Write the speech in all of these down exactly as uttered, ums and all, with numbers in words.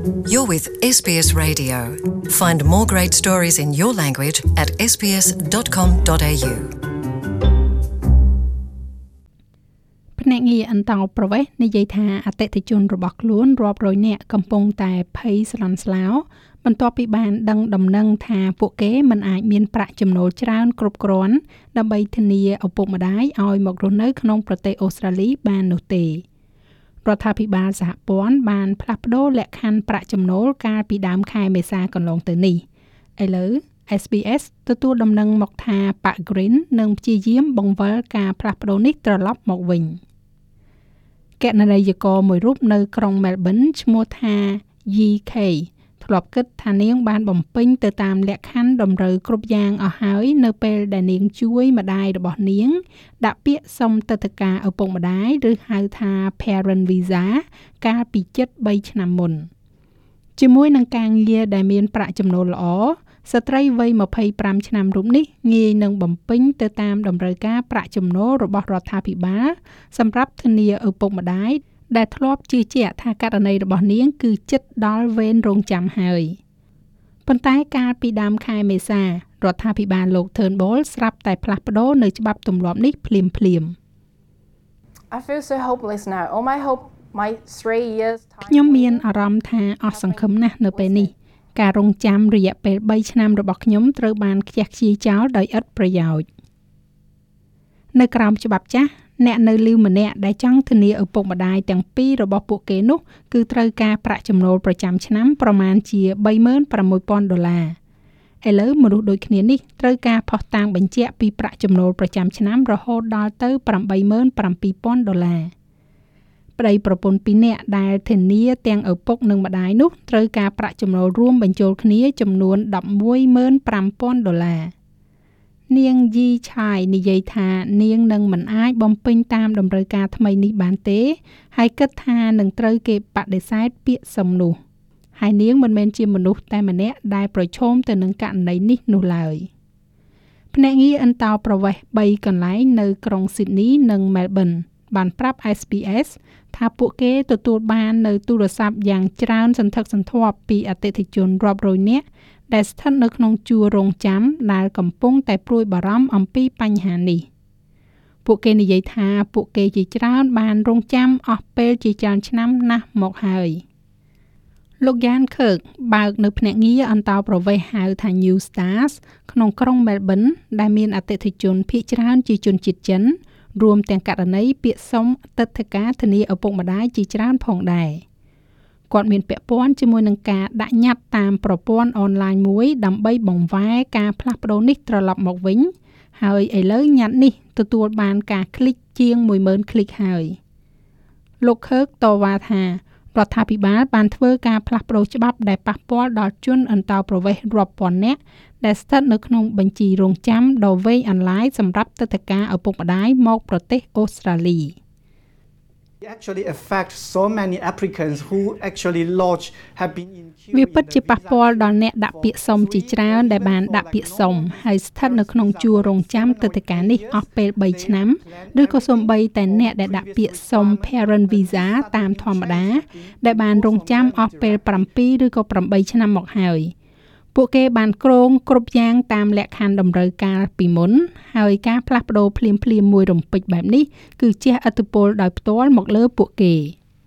You're with เอส บี เอส Radio. Find more great stories in your language atเอส บี เอส ดอท คอม ดอท เอ ยูភ្នាក់ងារអន្តោប្រវេសន៍និយាយថាអតិថិជនរបស់ខ្លួនរាប់រយនាក់កំពុងតែភ័យស្លន់ស្លោបន្ទាប់ពីបានដឹងដំណឹងថាពួកគេមិនអាចមានប្រាក់ចំណូលច្រើនគ្រប់គ្រាន់ដើម្បីធានាឪពុកម្ដាយឲ្យមករស់នៅក្នុងប្រទេសអូស្ត្រាលីបាននោះទេរដ្ឋាភិបាលសហព័ន្ធបានផ្លាស់ប្តូរលក្ខខណ្ឌប្រាក់ចំណូលកាលពីដើមខែមេសាកន្លងទៅនេះឥឡូវ เอส บี เอส ទទួលដំណឹងមកថាប៉ាក់ Green នឹងព្យាយាមបង្វិលការផ្លាស់ប្តូរនេះត្រឡប់មកវិញគណនេយ្យករមួយរូបនៅក្រុង Melbourne ឈ្មោះថា Yi Kay ធ្លាប់គិតថានាងបានបំពេញទៅតាមលក្ខខណ្ឌតម្រូវគ្រប់យ៉ាងអស់ហើយនៅពេលដែលនាងជួយម្ដាយរបស់នាងដាក់ពាក្យសុំទិដ្ឋាការឪពុកម្ដាយឬហៅថា Parent Visa កាលពីជិតបីឆ្នាំមុនជាមួយនឹងការងារដែលមានប្រាក់ចំណូលល្អស្ត្រីវ័យម្ភៃប្រាំឆ្នាំរូបនេះងាយនឹងបំពេញទៅតាមតម្រូវការប្រាក់ចំណូលរបស់រដ្ឋាភិបាលសម្រាប់ធានាឪពុកម្ដាយដែលធ្លាប់ជឿជាក់ថាករណីរបស់នាងគឺជិតដល់វេនរងចាំហើយប៉ុន្តែកាលពីដើមខែមេសារដ្ឋាភិបាលលោក Turnbull ស្រាប់តែផ្លាស់ប្តូរនៅច្បាប់ទម្លាប់នេះភ្លាមៗ I feel so hopeless now. All my hope my three years ខ្ញុំមានអារម្មណ៍ថាអស់សង្ឃឹមណាស់នៅពេលនេះការរងចាំរយៈពេលបីឆ្នាំរបស់ខ្ញុំត្រូវបានខ្ជះខ្ជាយចោលដោយឥតប្រយោជន៍នៅក្រោមច្បាប់ចាស់អ្នកនៅលីវម្នាក់ដែលចង់ធានាឪពុកម្ដាយទាំងពីររបស់ពួកគេនោះគឺត្រូវការប្រាក់ចំណូលប្រចាំឆ្នាំប្រមាណជាបីម៉ឺនប្រាំមួយពាន់ដុល្លារឥឡូវមនុស្សដូចគ្នានេះត្រូវការផុសតាងបញ្ជាក់ពីប្រាក់ចំណូលប្រចាំឆ្នាំរហូតដល់ទៅប្រាំបីម៉ឺនប្រាំពីរពាន់ដុល្លារប្តីប្រពន្ធពីរនាក់ដែលធានាទាំងឪពុកនិងម្ដាយនោះត្រូវការប្រាក់ចំណូលរួមបញ្ចូលគ្នាចំនួនដប់មួយម៉ឺនប្រាំពាន់ដុល្លារនាងយីឆាយនិយាយថានាងនឹងមិនអាចបំពេញតាមតម្រូវការថ្មីនេះបានទេហើយគិតថានឹងត្រូវគេបដិសេធពាក្យសុំនោះហើយនាងមិនមែនជាមនុស្សតែម្នាក់ដែលប្រឈមទៅនឹងករណីនេះនោះឡើយភ្នាក់ងារអន្តោប្រវេសន៍បីកន្លែងនៅក្រុង Sydney និង Melbourne បានប្រាប់ เอส บี เอส ថាពួកគេទទួលបាននៅទូរស័ព្ទយ៉ាងច្រើនសន្ធឹកសន្ធាប់ពីអតិថិជនរាប់រយនាក់ដែលស្ថិតនៅក្នុងជួររងចាំដែលកំពុងតែព្រួយបារម្ភអំពីបញ្ហានេះពួកគេនិយាយថាពួកគេជាច្រើនបានរងចាំអស់ពេលជាច្រើនឆ្នាំណាស់មកហើយលោកយ៉ានខឺកបើកនៅភ្នាក់ងារអន្តោប្រវេសន៍ហៅថា New Stars ក្នុងក្រុង Melbourne ដែលមានអតិថិជនភាគច្រើនជាជនជាតិចិនរួមទាំងករណីពាក្យសុំទិដ្ឋាការធានាឪពុកម្ដាយជាច្រើនផងដែរគាត់មានពាក់ព័ន្ធជាមួយនឹងការដាក់ញត្តិតាមប្រព័ន្ធអនឡាញមួយដើម្បីបង្វែរការផ្លាស់ប្ដូរនេះត្រឡប់មកវិញហើយឥឡូវញត្តិនេះទទួលបានការคลิกជាងមួយម៉ឺនคลิกហើយលោកខឺកតវ៉ាថារដ្ឋាភិបាលបានធ្វើការផ្លាស់ប្ដូរច្បាប់ដែលប៉ះពាល់ដល់ជនអន្តោប្រវេសន៍រាប់ពាន់នាក់ដែលស្ថិតនៅក្នុងបញ្ជីរងចាំដ៏វែងអន្លាយសម្រាប់ទិដ្ឋាការឪពុកម្ដាយមកប្រទេសអូស្ត្រាលី It actually affects so many applicants who actually lodge have been in queue វាពិតជាប៉ះពាល់ដល់អ្នកដាក់ពាក្យសុំជាច្រើនដែលបានដាក់ពាក្យសុំហើយស្ថិតនៅក្នុងជួររងចាំទិដ្ឋាការនេះអស់ពេលបីឆ្នាំឬក៏សូម្បីតែអ្នកដែលដាក់ពាក្យសុំ Parent Visa តាមធម្មតាដែលបានរងចាំអស់ពេលប្រាំពីរឬក៏ប្រាំបីឆ្នាំមកហើយពួកគេបានគ្រោងគ្រប់យ៉ាងតាមលក្ខខណ្ឌតម្រូវការពីមុនហើយការផ្លាស់ប្ដូរភ្លាមៗមួយរំពេចបែបនេះគឺជះឥទ្ធិពលដោយផ្ទាល់មកលើពួកគេ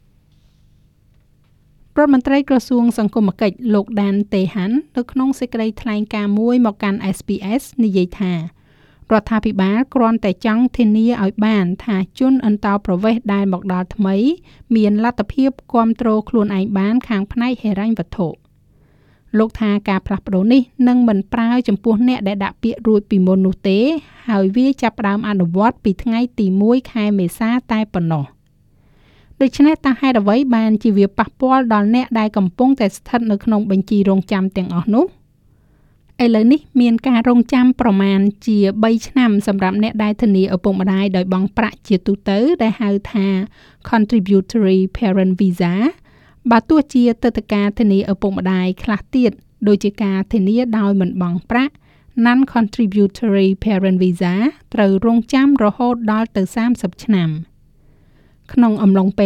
រដ្ឋមន្ត្រីក្រសួងសង្គមគិច្ចលោកដានតេហាន់នៅក្នុងសេចក្តីថ្លែងការណ៍មួយមកកាន់ เอส บี เอส និយាយថារដ្ឋាភិបាលគ្រាន់តែចង់ធានាឲ្យបានថាជនអន្តោប្រវេសន៍ដែលមកដល់ថ្មីមានលទ្ធភាពគ្រប់គ្រងខ្លួនឯងបានខាងផ្នែកហិរញ្ញវត្ថុលោកថាការផ្លាស់ប្ដូរនេះនឹងមិនប្រើចំពោះអ្នកដែលដាក់ពាក្យរួចពីមុននោះទេហើយវាចាប់ផ្ដើមអនុវត្តពីថ្ងៃទីមួយខែមេសាតែប៉ុណ្ណោះដូច្នេះតើហេតុអ្វីបានជាវាប៉ះពាល់ដល់អ្នកដែលកំពុងតែស្ថិតនៅក្នុងបញ្ជីរងចាំទាំងអស់នោះឥឡូវនេះមានការរងចាំប្រមាណជាបីឆ្នាំសម្រាប់អ្នកដែលធានាឪពុកម្ដាយដោយបង់ប្រាក់ជាទូទៅដែលហៅថា Contributory Parent Visaបើទោះជាទិដ្ឋាការធានាឪពុកម្ដាយខ្លះទៀតដូចជាការធានាដោយមិនបង់ប្រាក់ Non-Contributory Parent Visa ត្រូវរងចាំរហូតដល់ទៅសាមសិបឆ្នាំក្នុងអំឡុងពេលនោះ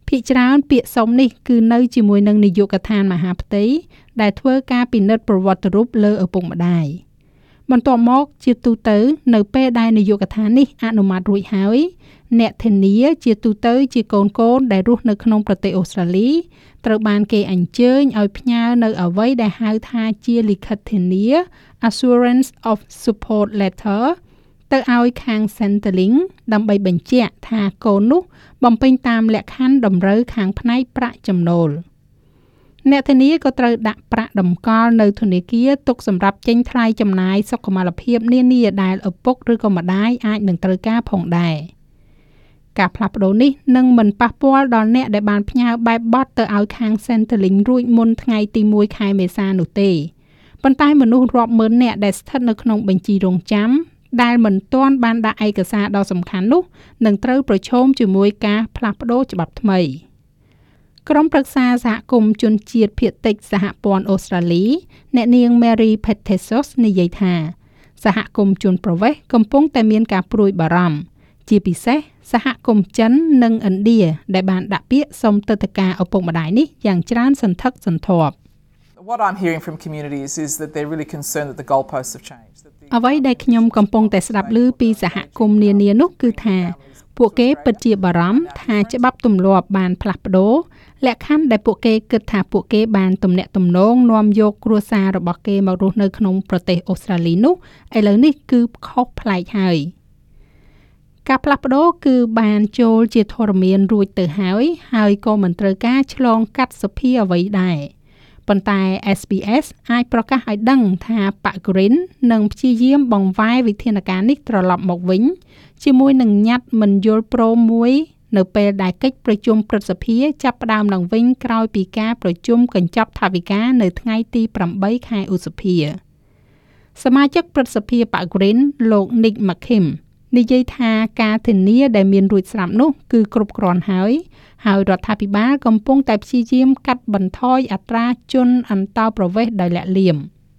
ភាគច្រើនពាក្យសុំនេះគឺនៅជាមួយនឹងនាយកដ្ឋានមហាផ្ទៃដែលធ្វើការពិនិត្យប្រវត្តិរូបលើឪពុកម្ដាយបន្ទាប់មកជាទូទៅនៅពេលដែលនាយកដ្ឋាននេះអនុម័តរួចហើយអ្នកធានាជាទូទៅជាកូនកូនដែលរស់នៅក្នុងប្រទេសអូស្ត្រាលីត្រូវបានគេអញ្ជើញឲ្យផ្ញើនៅអ្វីដែលហៅថាជាលិខិតធានា Assurance of Support Letter ទៅឲ្យខាង Centrelink ដើម្បីបញ្ជាក់ថាកូននោះបំពេញតាមលក្ខខណ្ឌតម្រូវខាងផ្នែកប្រាក់ចំណូលអ្នកធានាក៏ត្រូវដាក់ប្រាក់តម្កល់នៅធនាគារទុកសម្រាប់ចេញថ្លៃចំណាយសុខុមាលភាពនានាដែលឪពុកឬក៏ម្ដាយអាចនឹងត្រូវការផងដែរការផ្លាស់ប្ដូរនេះនឹងមិនប៉ះពាល់ដល់អ្នកដែលបានផ្ញើបែបបទទៅឲ្យខាង Centrelink រួចមុនថ្ងៃទីមួយខែមេសានោះទេប៉ុន្តែមនុស្សរាប់ម៉ឺននាក់ដែលស្ថិតនៅក្នុងបញ្ជីរងចាំដែលមិនទាន់បានដាក់ឯកសារដ៏សំខាន់នោះនឹងត្រូវប្រឈមជាមួយការផ្លាស់ប្ដូរច្បាប់ថ្មីក្រុមប្រឹក្សាសហគមន៍ជនជាតិភាគតិចសហព័ន្ធអូស្ត្រាលីអ្នកនាង Mary Petesos និយាយថាសហគមន៍ជនប្រវេសន៍កំពុងតែមានការព្រួយបារម្ភជាពិសេសសហគមន៍ចិននិងឥណ្ឌាដែលបានដាក់ពាក្យសុំទឹកដីការឪពុកម្ដាយនេះយ៉ាងច្រើនសន្ធឹកសន្ធាប់ What I'm hearing from communities is that they're really concerned that the goalposts have changed. អ្វីដែលខ្ញុំកំពុងតែស្ដាប់ឮពីសហគមន៍នានានោះគឺថាពួកគេពិតជាបារម្ភថាច្បាប់ទម្លាប់បានផ្លាស់ប្ដូរលក្ខខណ្ឌដែលពួកគេគិតថាពួកគេបានទំនាក់ទំនងនាំយកគ្រួសាររបស់គេមករស់នៅក្នុងប្រទេសអូស្ត្រាលីនោះឥឡូវនេះគឺខុសប្លែកហើយការផ្លាស់ប្ដូរគឺបានចូលជាធរមានរួចទៅហើយហើយក៏មិនត្រូវការឆ្លងកាត់សភាអ្វីដែរប៉ុន្តែ เอส พี เอส អាចប្រកាសឲ្យដឹងថាប៉ាក់ Green នឹងព្យាយាមបង្វែរវិធានការនេះត្រឡប់មកវិញជាមួយនឹងញត្តិមិនយល់ព្រមមួយនៅពេលដែលកិច្ចប្រជុំព្រឹទ្ធសភាចាប់ផ្ដើមឡើងវិញក្រោយពីការប្រជុំកញ្ចប់ថវិកានៅថ្ងៃទីប្រាំបីខែឧសភាសមាជិកព្រឹទ្ធសភាប៉ាក់ Green លោក Nick McKim និយាយថាការធានាដែលមានរួចស្រាប់នោះគឺគ្រប់គ្រាន់ហើយហើយរដ្ឋាភិបាលកំពុងតែព្យាយាមកាត់បន្ថយអត្រាជនអន្តោប្រវេសន៍ដោយលាក់លៀម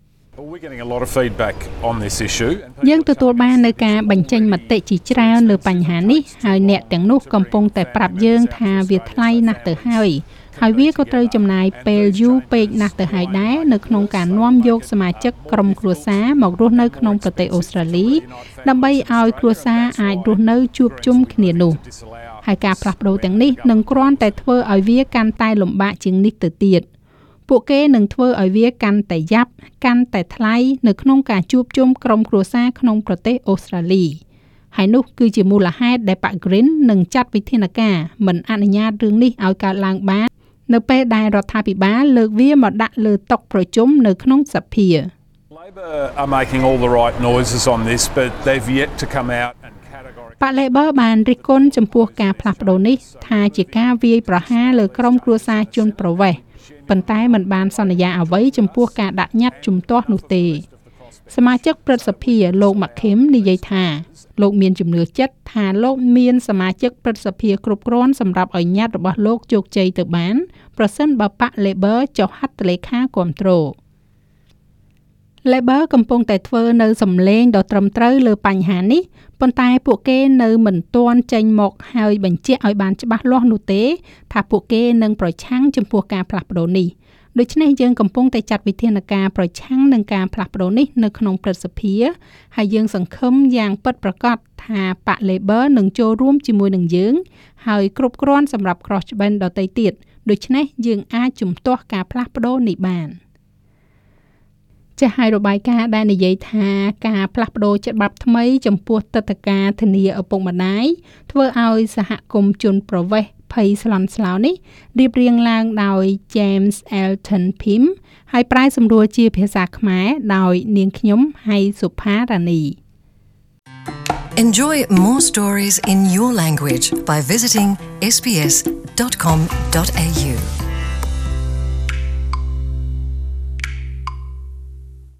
យើងទទួលបាននៅការបញ្ចេញមតិជាច្រើនលើបញ្ហានេះហើយអ្នកទាំងនោះកំពុងតែប្រាប់យើងថាវាថ្លៃណាស់ទៅហើយហើយវាក៏ត្រូវចំណាយពេលយូរពេកណាស់ទៅហើយដែរនៅក្នុងការនាំយកសមាជិកក្រុមគ្រួសារមករស់នៅក្នុងប្រទេសអូស្ត្រាលីដើម្បីឲ្យគ្រួសារអាចរស់នៅជួបជុំគ្នានោះហើយការផ្លាស់ប្ដូរទាំងនេះនឹងគ្រាន់តែធ្វើឲ្យវាកាន់តែលំបាកជាងនេះទៅទៀតពួកគេនឹងធ្វើឲ្យវាកាន់តែយ៉ាប់កាន់តែថ្លៃនៅក្នុងការជួបជុំក្រុមគ្រួសារក្នុងប្រទេសអូស្ត្រាលីហើយនោះគឺជាមូលហេតុដែលប៉ាក់ Green នឹងចាត់វិធានការមិនអនុញ្ញាតរឿងនេះឲ្យកើតឡើងបាននៅពេលដែលរដ្ឋាភិបាលលើកវាមកដាក់លើតុប្រជុំនៅក្នុងសភា Labor are making all the right noises on this but they've yet to come out and categorically ប៉ា Labor បានរិះគន់ចំពោះការផ្លាស់ប្ដូរនេះថាជាការវាយប្រហារលើក្រុមគ្រួសារជនប្រវេសន៍ប៉ុន្តែមិនបានសន្យាអ្វីចំពោះការដាក់ញត្តិជំទាស់នោះទេសមាជិកព្រឹទ្ធសភាលោក McKim និយាយថាលោកមានជំនឿចិត្តថាលោកមានសមាជិកព្រឹទ្ធសភាគ្រប់គ្រាន់សម្រាប់ឲ្យញត្តិរបស់លោកជោគជ័យទៅបានប្រសិនបើប៉ាក់ Labor ចុះហត្ថលេខាគាំទ្រ Labor កំពុងតែធ្វើនៅសម្លេងដ៏ត្រឹមត្រូវលើបញ្ហានេះប៉ុន្តែពួកគេនៅមិនទាន់ចេញមកហើយបញ្ជាក់ឲ្យបានច្បាស់លាស់នោះទេថាពួកគេនឹងប្រឆាំងចំពោះការផ្លាស់ប្ដូរនេះដូច្នេះយើងកំពុងតែចាត់វិធានការប្រឆាំងនឹងការផ្លាស់ប្ដូរនេះនៅក្នុងព្រឹទ្ធសភាហើយយើងសង្ឃឹមយ៉ាងពិតប្រាកដថាប៉ាក់ Labor នឹងចូលរួមជាមួយនឹងយើងហើយគ្រប់គ្រាន់សម្រាប់ Crossband ដទៃទៀតដូច្នេះយើងអាចជំទាស់ការផ្លាស់ប្ដូរនេះបានចាស់ហើយរបាយការណ៍ដែលនិយាយថាការផ្លាស់ប្ដូរច្បាប់ថ្មីចំពោះទឹកដីការធានាឪពុកម្ដាយធ្វើឲ្យសហគមន៍ជនប្រវេសន៍ភ័យស្លន់ស្លោនេះរៀបរៀងឡើងដោយ James Elton Pym ហើយប្រែសម្រួលជាភាសាខ្មែរដោយនាងខ្ញុំហៃសុផារ៉ានី Enjoy more stories in your language by visiting s b s dot com dot a u